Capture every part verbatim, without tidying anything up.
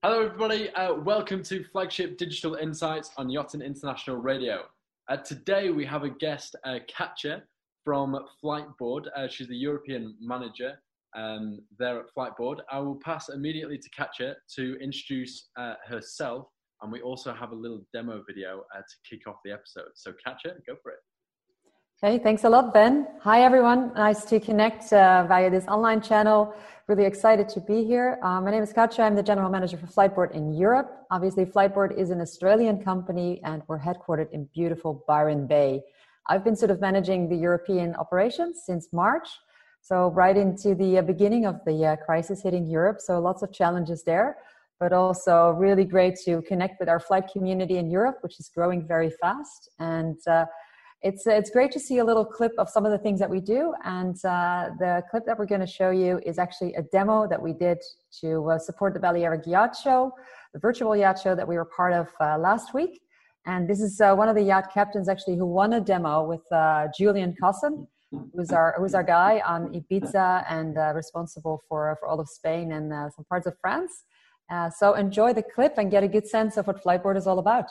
Hello, everybody. Uh, welcome to Flagship Digital Insights on Yachting International Radio. Uh, today, we have a guest, uh, Katja from Fliteboard. Uh, she's the European manager um, there at Fliteboard. I will pass immediately to Katja to introduce uh, herself, and we also have a little demo video uh, to kick off the episode. So, Katja, go for it. Hey, thanks a lot, Ben. Hi, everyone. Nice to connect uh, via this online channel. Really excited to be here. Uh, my name is Katja. I'm the general manager for Fliteboard in Europe. Obviously, Fliteboard is an Australian company, and we're headquartered in beautiful Byron Bay. I've been sort of managing the European operations since March, so right into the uh, beginning of the uh, crisis hitting Europe. So lots of challenges there, but also really great to connect with our flight community in Europe, which is growing very fast. And uh, It's it's great to see a little clip of some of the things that we do, and uh, the clip that we're going to show you is actually a demo that we did to uh, support the Balearic Yacht Show, the virtual yacht show that we were part of uh, last week. And this is uh, one of the yacht captains actually who won a demo with uh, Julian Cosson, who's our who's our guy on Ibiza and uh, responsible for for all of Spain and uh, some parts of France. Uh, so enjoy the clip and get a good sense of what Fliteboard is all about.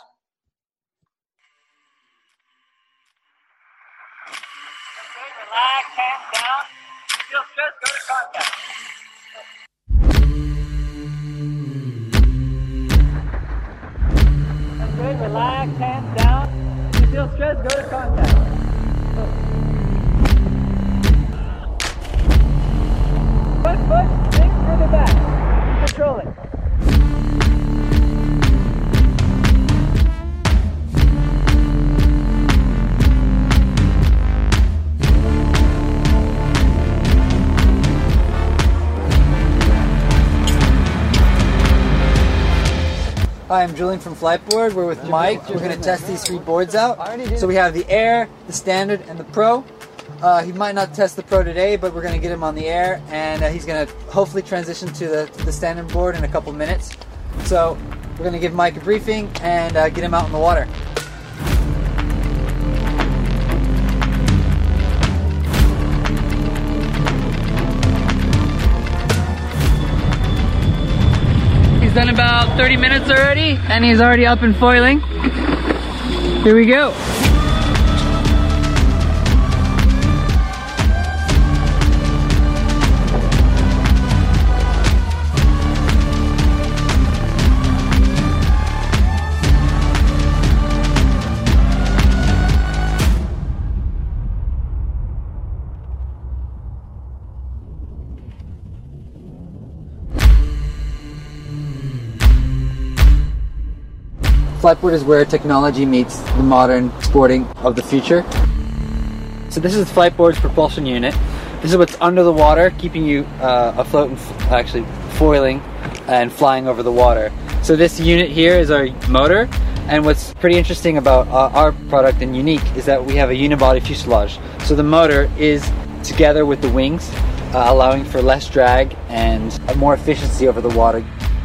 Relax, hands down. Feel stress, go to contact. Good, relax, hands down. If you feel stress, go to contact. Foot, foot, think through the back. Control it. Hi, I'm Julian from Fliteboard. We're with Mike. We're going to test these three boards out. So we have the Air, the Standard, and the Pro. Uh, he might not test the Pro today, but we're going to get him on the Air, and uh, he's going to hopefully transition to the, to the Standard board in a couple minutes. So we're going to give Mike a briefing and uh, get him out in the water. He's done about thirty minutes already, and he's already up and foiling. Here we go. Fliteboard is where technology meets the modern sporting of the future. So this is Fliteboard's propulsion unit. This is what's under the water, keeping you uh, afloat and f actually foiling and flying over the water. So this unit here is our motor, and what's pretty interesting about uh, our product and unique is that we have a unibody fuselage. So the motor is together with the wings, uh, allowing for less drag and more efficiency over the water.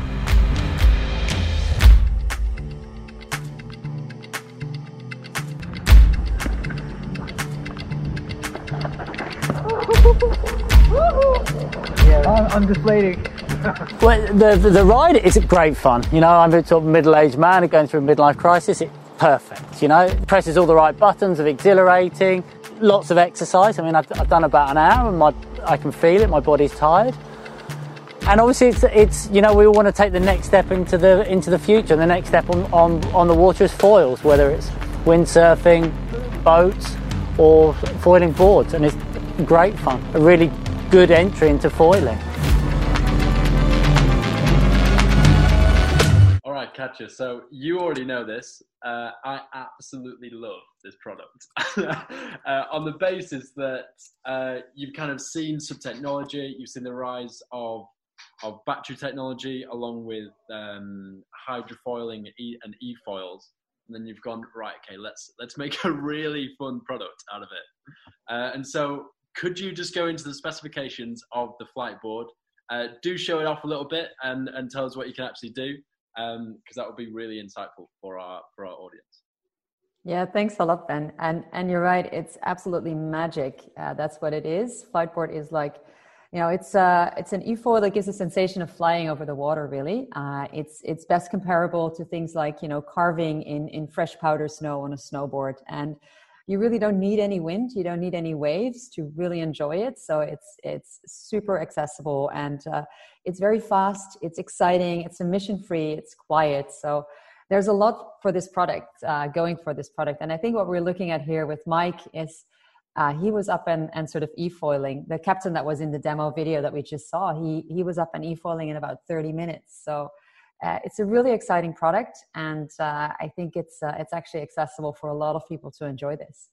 Yeah, I'm deflating. Well, the, the the ride is great fun. You know, I'm a sort of middle-aged man going through a midlife crisis. It's perfect. You know, it presses all the right buttons, of exhilarating, lots of exercise. I mean, I've, I've done about an hour, and my I can feel it. My body's tired. And obviously, it's it's you know, we all want to take the next step into the into the future. The next step on on, on the water is foils, whether it's windsurfing, boats, or foiling boards, and it's great fun. A really good entry into foiling. All right, Katja, so you already know this. Uh, I absolutely love this product uh, on the basis that uh, you've kind of seen some technology, you've seen the rise of of battery technology along with um, hydrofoiling and, e- and e-foils, and then you've gone, right, okay, let's let's make a really fun product out of it. Uh, and so could you just go into the specifications of the Fliteboard? Uh, do show it off a little bit and, and tell us what you can actually do, because um, that would be really insightful for our for our audience. Yeah, thanks a lot, Ben. And and you're right, it's absolutely magic. Uh, that's what it is. Fliteboard is like, You know, it's uh, it's an e-foil that gives a sensation of flying over the water. Really, uh, it's it's best comparable to things like, you know, carving in in fresh powder snow on a snowboard, and you really don't need any wind, you don't need any waves to really enjoy it. So it's it's super accessible, and uh, it's very fast. It's exciting. It's emission free. It's quiet. So there's a lot for this product, uh, going for this product, and I think what we're looking at here with Mike is. Uh, he was up and, and sort of e-foiling. The captain that was in the demo video that we just saw, he he was up and e-foiling in about thirty minutes. So uh, it's a really exciting product, and uh, I think it's uh, it's actually accessible for a lot of people to enjoy this.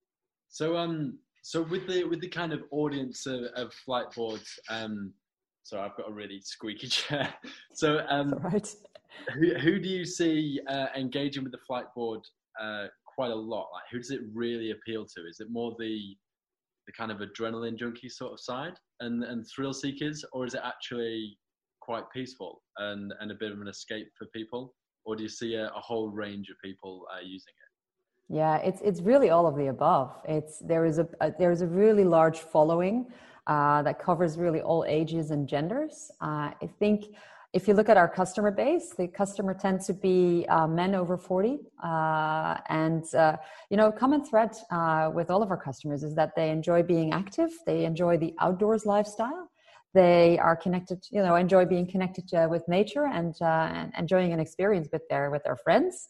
So um so with the with the kind of audience of, of Fliteboards, um so I've got a really squeaky chair. So um right. who who do you see uh, engaging with the Fliteboard uh, quite a lot? Like, who does it really appeal to? Is it more the the kind of adrenaline junkie sort of side and and thrill seekers, or is it actually quite peaceful and and a bit of an escape for people, or do you see a, a whole range of people uh, using it? Yeah, it's it's really all of the above. It's there is a, a there is a really large following uh, that covers really all ages and genders. Uh, I think. If you look at our customer base, the customer tends to be uh, men over forty. Uh, and, uh, you know, common thread uh, with all of our customers is that they enjoy being active. They enjoy the outdoors lifestyle. They are connected, you know, enjoy being connected uh, with nature and, uh, and enjoying an experience with their, with their friends.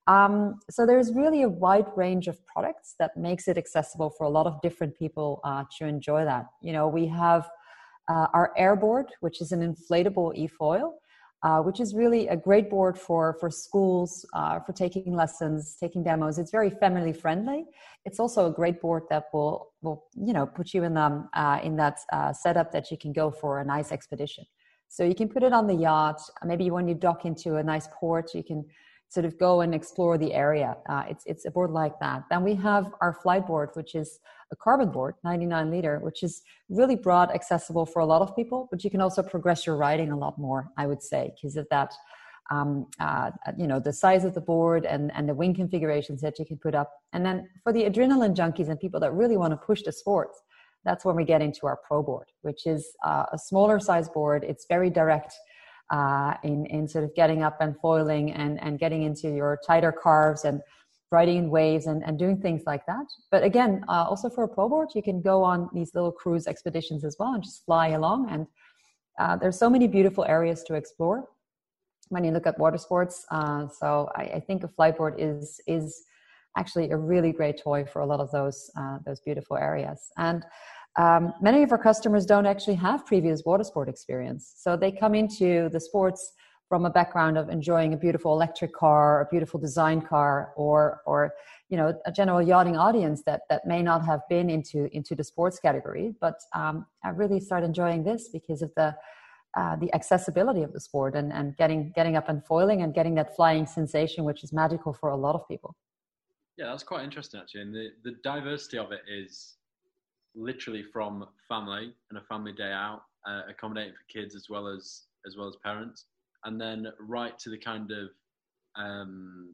Um, so there's really a wide range of products that makes it accessible for a lot of different people uh, to enjoy that. You know, we have Uh, our Airboard, which is an inflatable e-foil, uh, which is really a great board for, for schools, uh, for taking lessons, taking demos. It's very family friendly. It's also a great board that will, will you know, put you in, um, uh, in that uh, setup that you can go for a nice expedition. So you can put it on the yacht. Maybe when you dock into a nice port, you can sort of go and explore the area. Uh, it's, it's a board like that. Then we have our Fliteboard, which is a carbon board, ninety-nine liter, which is really broad, accessible for a lot of people, but you can also progress your riding a lot more, I would say, because of that, um, uh, you know, the size of the board and, and the wing configurations that you can put up. And then for the adrenaline junkies and people that really want to push the sports, that's when we get into our Pro board, which is uh, a smaller size board. It's very direct uh, in, in sort of getting up and foiling and, and getting into your tighter carves and riding in waves and, and doing things like that. But again, uh, also for a Pro board, you can go on these little cruise expeditions as well and just fly along. And uh, there's so many beautiful areas to explore when you look at water sports. Uh, so I, I think a Fliteboard is is actually a really great toy for a lot of those uh, those beautiful areas. And um, many of our customers don't actually have previous water sport experience, so they come into the sports from a background of enjoying a beautiful electric car, a beautiful design car, or, or you know, a general yachting audience that that may not have been into into the sports category. But um, I really started enjoying this because of the uh, the accessibility of the sport and, and getting getting up and foiling and getting that flying sensation, which is magical for a lot of people. Yeah, that's quite interesting actually, and the the diversity of it is literally from family and a family day out, uh, accommodating for kids as well as as well as parents. And then right to the kind of um,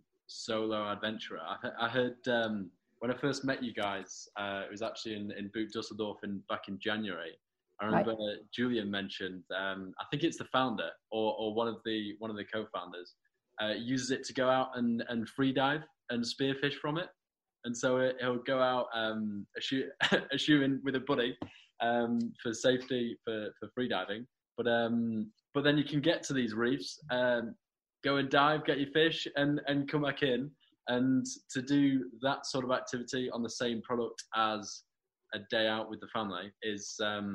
solo adventurer. I, I heard um, when I first met you guys, uh, it was actually in, in Boot Dusseldorf in, back in January. I remember right. Julian mentioned, um, I think it's the founder or, or one of the one of the co-founders, uh, uses it to go out and, and free dive and spearfish from it. And so it, he'll go out um, eschewing with a buddy um, for safety for, for free diving. But um, but then you can get to these reefs, um, go and dive, get your fish, and, and come back in. And to do that sort of activity on the same product as a day out with the family is, um,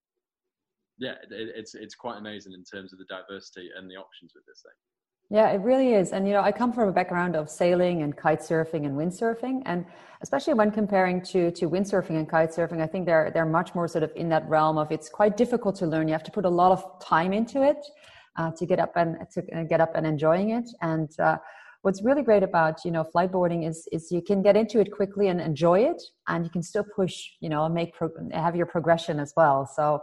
yeah, it, it's it's quite amazing in terms of the diversity and the options with this thing. Yeah, it really is. And, you know, I come from a background of sailing and kite surfing and windsurfing. And especially when comparing to, to windsurfing and kite surfing, I think they're, they're much more sort of in that realm of it's quite difficult to learn. You have to put a lot of time into it uh, to get up and to get up and enjoying it. And uh, what's really great about, you know, Fliteboarding is, is you can get into it quickly and enjoy it, and you can still push, you know, make, pro- have your progression as well. So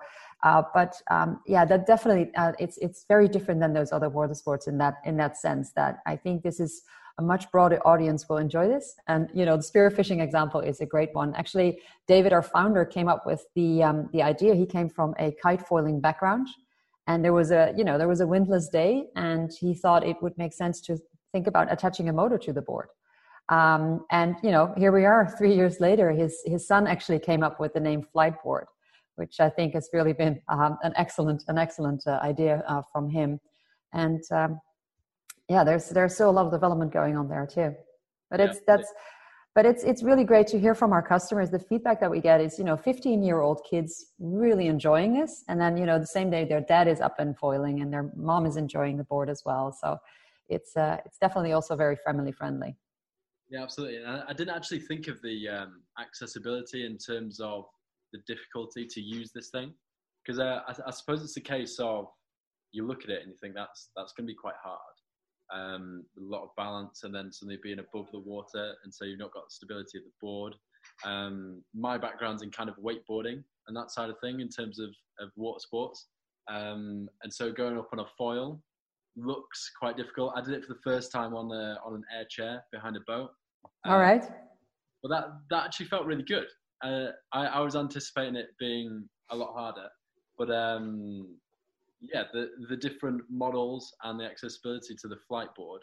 Uh, but um, yeah, that definitely uh, it's it's very different than those other water sports in that in that sense. That I think this is a much broader audience will enjoy this. And you know, the spearfishing example is a great one. Actually, David, our founder, came up with the um, the idea. He came from a kite foiling background, and there was a you know there was a windless day, and he thought it would make sense to think about attaching a motor to the board. Um, and you know, here we are, three years later. His his son actually came up with the name Flightboard, which I think has really been um, an excellent an excellent uh, idea uh, from him. And um, yeah, there's there's still a lot of development going on there too. But it's yeah. that's but it's it's really great to hear from our customers. The feedback that we get is, you know, fifteen year old kids really enjoying this, and then you know the same day their dad is up and foiling, and their mom is enjoying the board as well. So it's uh, it's definitely also very family friendly. Yeah, absolutely. And I didn't actually think of the um, accessibility in terms of the difficulty to use this thing, because uh, I, I suppose it's a case of you look at it and you think that's that's going to be quite hard. Um, a lot of balance, and then suddenly being above the water, and so you've not got the stability of the board. Um, my background's in kind of wakeboarding and that side of thing in terms of, of water sports, um, and so going up on a foil looks quite difficult. I did it for the first time on a, on an air chair behind a boat. Um, All right. But that that actually felt really good. Uh, I, I was anticipating it being a lot harder, but um, yeah, the the different models and the accessibility to the Flightboard,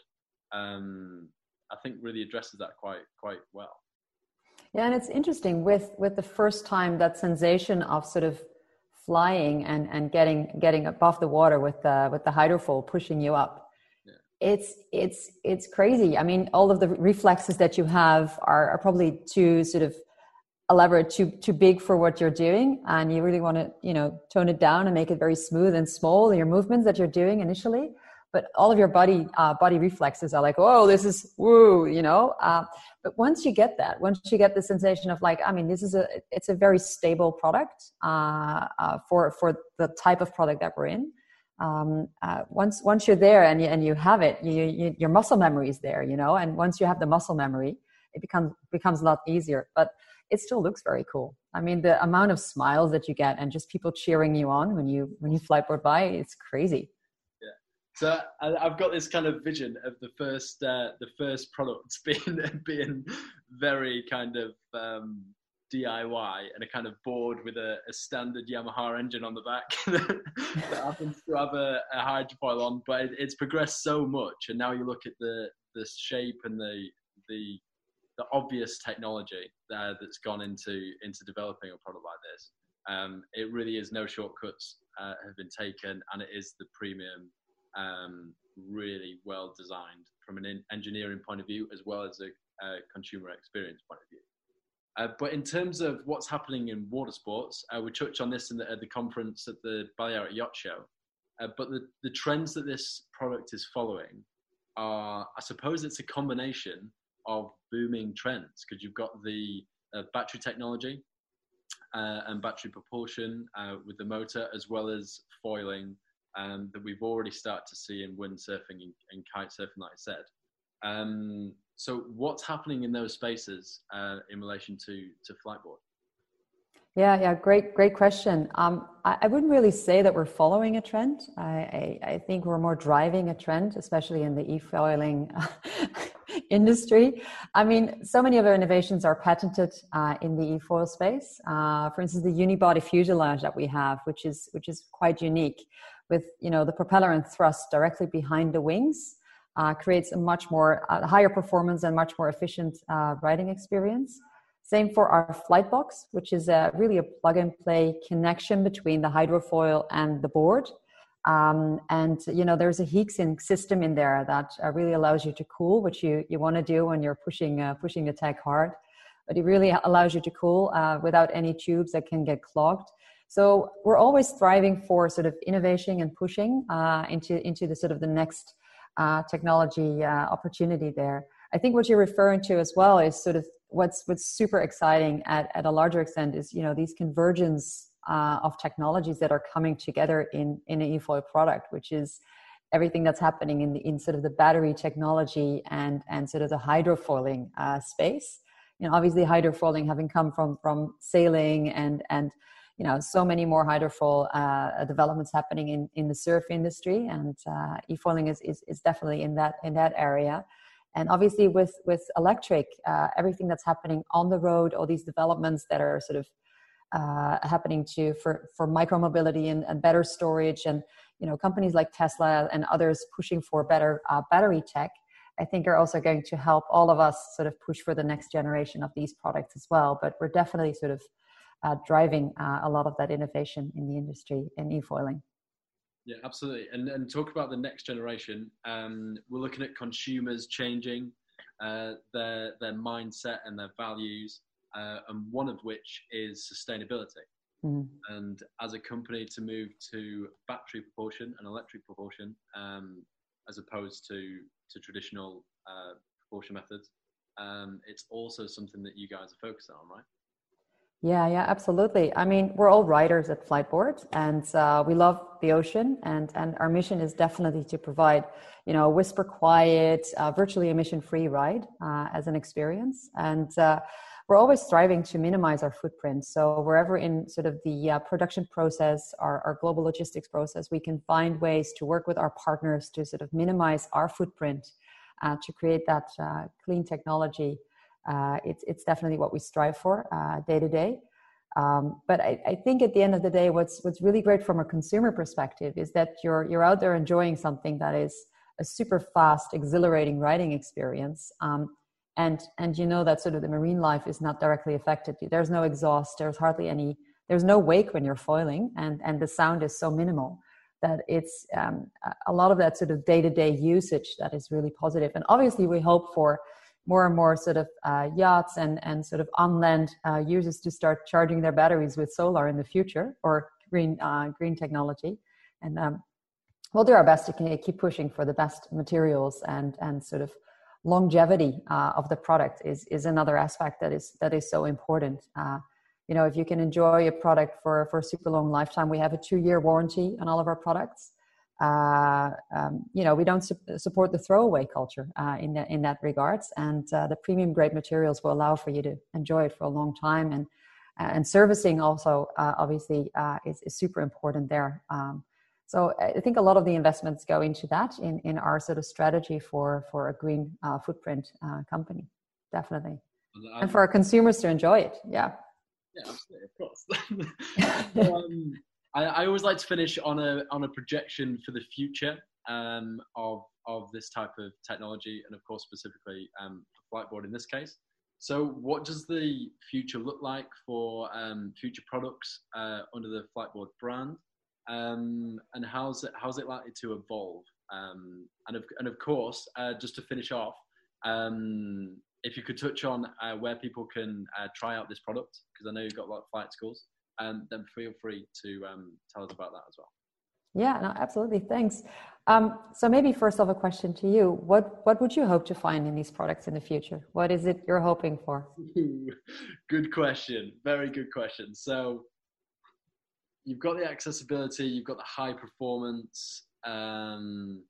um, I think really addresses that quite quite well. Yeah, and it's interesting with with the first time, that sensation of sort of flying and and getting getting above the water with the with the hydrofoil pushing you up. Yeah. It's it's it's crazy. I mean, all of the reflexes that you have are, are probably too sort of elaborate, too too big for what you're doing, and you really want to, you know, tone it down and make it very smooth and small, your movements that you're doing initially. But all of your body uh, body reflexes are like, oh, this is woo, you know. Uh, but once you get that, once you get the sensation of like, I mean, this is a it's a very stable product uh, uh, for for the type of product that we're in. Um, uh, once once you're there and you and you have it, you, you, your muscle memory is there, you know. And once you have the muscle memory, it becomes becomes a lot easier. But it still looks very cool. I mean, the amount of smiles that you get and just people cheering you on when you when you Flightboard by, it's crazy. Yeah. So I've got this kind of vision of the first uh, the first products being being very kind of um, D I Y, and a kind of board with a, a standard Yamaha engine on the back that happens to have a, a hydrofoil on. But it, it's progressed so much, and now you look at the the shape and the the the obvious technology uh, that's gone into into developing a product like this. Um, it really is no shortcuts uh, have been taken, and it is the premium, um, really well designed from an in- engineering point of view, as well as a, a consumer experience point of view. Uh, but in terms of what's happening in water sports, uh, we touched on this in the, at the conference at the Balearic Yacht Show, uh, but the, the trends that this product is following are, I suppose it's a combination of booming trends, because you've got the uh, battery technology uh, and battery propulsion uh, with the motor, as well as foiling um, that we've already started to see in windsurfing and, and kite surfing, like I said. Um, so what's happening in those spaces uh, in relation to, to Flightboard? Yeah, yeah, great, great question. Um, I, I wouldn't really say that we're following a trend. I, I, I think we're more driving a trend, especially in the e-foiling industry. I mean, so many of our innovations are patented uh, in the e-foil space. Uh, for instance, the unibody fuselage that we have, which is which is quite unique, with you know the propeller and thrust directly behind the wings, uh, creates a much more uh, higher performance and much more efficient uh, riding experience. Same for our Flightbox, which is a, really a plug-and-play connection between the hydrofoil and the board. Um, and, you know, there's a heat sink system in there that uh, really allows you to cool, which you, you want to do when you're pushing uh, pushing the tech hard. But it really allows you to cool uh, without any tubes that can get clogged. So we're always striving for sort of innovation and pushing uh, into, into the sort of the next uh, technology uh, opportunity there. I think what you're referring to as well is sort of what's what's super exciting at, at a larger extent is, you know, these convergence uh, of technologies that are coming together in, in an e-foil product, which is everything that's happening in the, in sort of the battery technology and, and sort of the hydrofoiling uh, space. You know, obviously hydrofoiling having come from, from sailing and, and, you know, so many more hydrofoil uh, developments happening in, in the surf industry, and uh, e-foiling is, is is definitely in that in that area. And obviously with with electric, uh, everything that's happening on the road, all these developments that are sort of uh, happening to for for micromobility and, and better storage, and you know, companies like Tesla and others pushing for better uh, battery tech, I think are also going to help all of us sort of push for the next generation of these products as well. But we're definitely sort of uh, driving uh, a lot of that innovation in the industry in e-foiling. Yeah, absolutely. And and talk about the next generation. Um, we're looking at consumers changing uh, their their mindset and their values, uh, and one of which is sustainability. Mm. And as a company, to move to battery propulsion and electric propulsion, um, as opposed to to traditional uh, propulsion methods, um, it's also something that you guys are focused on, right? Yeah, yeah, absolutely. I mean, we're all riders at Fliteboard, and uh, we love the ocean, and, and our mission is definitely to provide, you know, a whisper quiet, uh, virtually emission-free ride uh, as an experience. And uh, we're always striving to minimize our footprint. So wherever in sort of the uh, production process, our, our global logistics process, we can find ways to work with our partners to sort of minimize our footprint, uh, to create that uh, clean technology. Uh, it's it's definitely what we strive for uh, day to day. Um, but I, I think at the end of the day, what's what's really great from a consumer perspective is that you're you're out there enjoying something that is a super fast, exhilarating riding experience, um, and and you know that sort of the marine life is not directly affected. There's no exhaust. There's hardly any. There's no wake when you're foiling, and and the sound is so minimal that it's um, a lot of that sort of day to day usage that is really positive. And obviously, we hope for more and more sort of uh, yachts and, and sort of on-land uh, users to start charging their batteries with solar in the future, or green uh, green technology. And um, we'll do our best to keep pushing for the best materials, and and sort of longevity uh, of the product is is another aspect that is that is so important. Uh, you know, if you can enjoy a product for, for a super long lifetime, we have a two-year warranty on all of our products. Uh, um, you know, we don't su- support the throwaway culture uh, in that in that regards, and uh, the premium grade materials will allow for you to enjoy it for a long time, and and servicing also uh, obviously uh, is, is super important there. Um, so I think a lot of the investments go into that in, in our sort of strategy for for a green uh, footprint uh, company, definitely, um, and for our consumers to enjoy it. Yeah. Yeah, absolutely, of course. um, I, I always like to finish on a on a projection for the future um, of of this type of technology, and of course specifically um, for Fliteboard in this case. So, what does the future look like for um, future products uh, under the Fliteboard brand, um, and how's it how's it likely to evolve? Um, and of and of course, uh, just to finish off, um, if you could touch on uh, where people can uh, try out this product, because I know you've got a lot of flight schools. And then feel free to um, tell us about that as well. Yeah, no, absolutely. Thanks. Um, so maybe first off, a question to you. What what would you hope to find in these products in the future? What is it you're hoping for? Good question. Very good question. So you've got the accessibility, you've got the high performance. Um,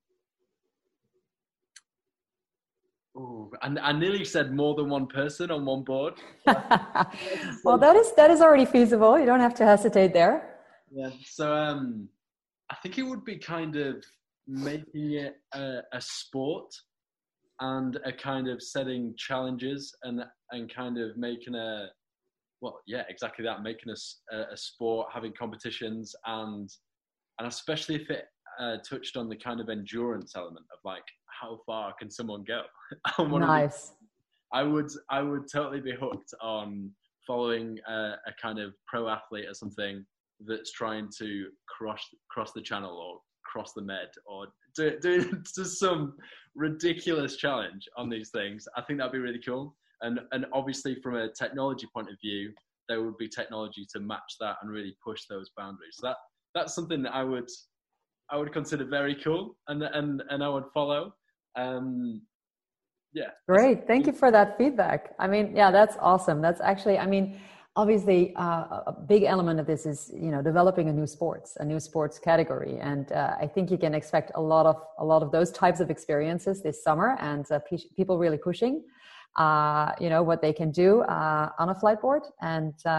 Ooh, and I nearly said more than one person on one board. Well, that is that is already feasible. You don't have to hesitate there. Yeah. So um, I think it would be kind of making it a, a sport, and a kind of setting challenges, and and kind of making a well, yeah, exactly that, making a, a sport, having competitions, and and especially if it uh, touched on the kind of endurance element of like, how far can someone go? Nice. I would, I would totally be hooked on following a, a kind of pro athlete or something that's trying to cross cross the channel or cross the Med, or do, do, do some ridiculous challenge on these things. I think that'd be really cool. And and obviously from a technology point of view, there would be technology to match that and really push those boundaries. So that that's something that I would I would consider very cool, and and and I would follow. Um, yeah. Great. Thank you for that feedback. I mean, yeah, that's awesome. That's actually, I mean, obviously uh, a big element of this is, you know, developing a new sports, a new sports category. And uh, I think you can expect a lot of, a lot of those types of experiences this summer, and uh, pe- people really pushing, uh, you know, what they can do uh, on a Fliteboard. And, uh,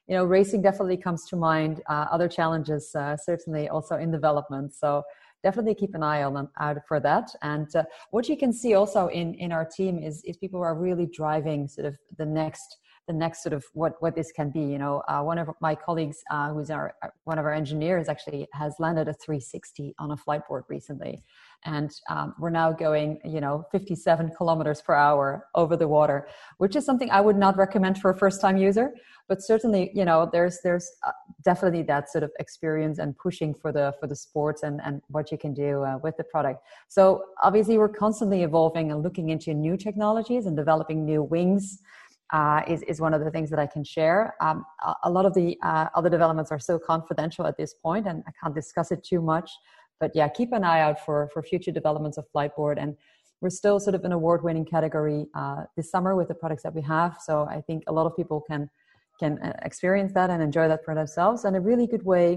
you know, racing definitely comes to mind. Uh, other challenges uh, certainly also in development. So definitely keep an eye on out for that. And uh, what you can see also in in our team is is people who are really driving sort of the next the next sort of what what this can be. You know, uh, one of my colleagues, uh, who's our one of our engineers, actually has landed a three sixty on a flight board recently, and um, we're now going, you know, fifty-seven kilometers per hour over the water, which is something I would not recommend for a first time user. But certainly, you know, there's there's uh, definitely that sort of experience and pushing for the for the sports and, and what you can do uh, with the product. So obviously, we're constantly evolving and looking into new technologies and developing new wings. Uh, is is one of the things that I can share. Um, a, a lot of the uh, other developments are so confidential at this point, and I can't discuss it too much. But yeah, keep an eye out for for future developments of Fliteboard. And we're still sort of an award-winning category uh, this summer with the products that we have. So I think a lot of people can. can experience that and enjoy that for themselves. And a really good way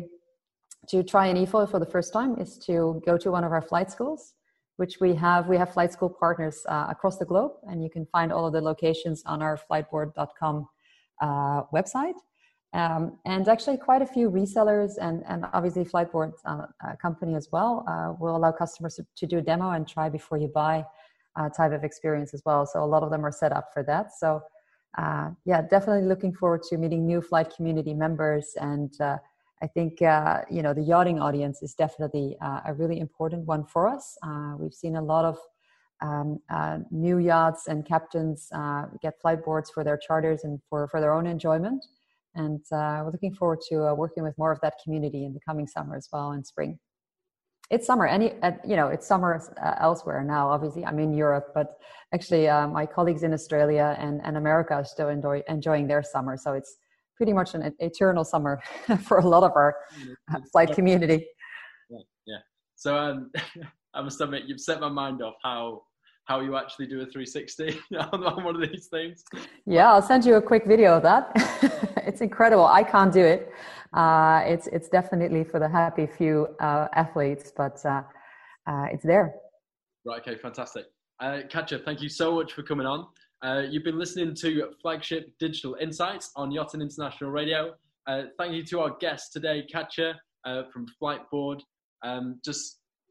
to try an E F O for the first time is to go to one of our flight schools, which we have. We have flight school partners uh, across the globe, and you can find all of the locations on our fliteboard dot com uh, website. Um, and actually quite a few resellers and, and obviously Fliteboard uh, uh, company as well uh, will allow customers to, to do a demo and try before you buy uh, type of experience as well. So a lot of them are set up for that. So Uh, yeah, definitely looking forward to meeting new flight community members. And uh, I think, uh, you know, the yachting audience is definitely uh, a really important one for us. Uh, we've seen a lot of um, uh, new yachts and captains uh, get flight boards for their charters and for, for their own enjoyment. And uh, we're looking forward to uh, working with more of that community in the coming summer as well, in spring. It's summer, any uh, you know, it's summer uh, elsewhere now. Obviously, I'm in Europe, but actually, uh, my colleagues in Australia and, and America are still enjoy, enjoying their summer. So it's pretty much an eternal summer for a lot of our uh, flight community. Yeah, yeah. So um, I must admit, you've set my mind off how how you actually do a three sixty on, on one of these things. Yeah, I'll send you a quick video of that. It's incredible. I can't do it. Uh, it's it's definitely for the happy few uh, athletes, but uh, uh, it's there. Right. Okay. Fantastic. Uh, Katja, thank you so much for coming on. Uh, you've been listening to Flagship Digital Insights on Yachting International Radio. Uh, thank you to our guest today, Katja uh, from Fliteboard. Um, just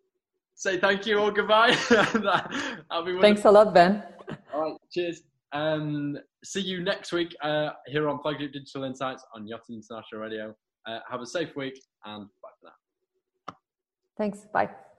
say thank you or goodbye. I'll be Thanks a lot, Ben. All right. Cheers. Um, see you next week uh, here on Flagship Digital Insights on Yachting International Radio. Uh, have a safe week and bye for now. Thanks. Bye.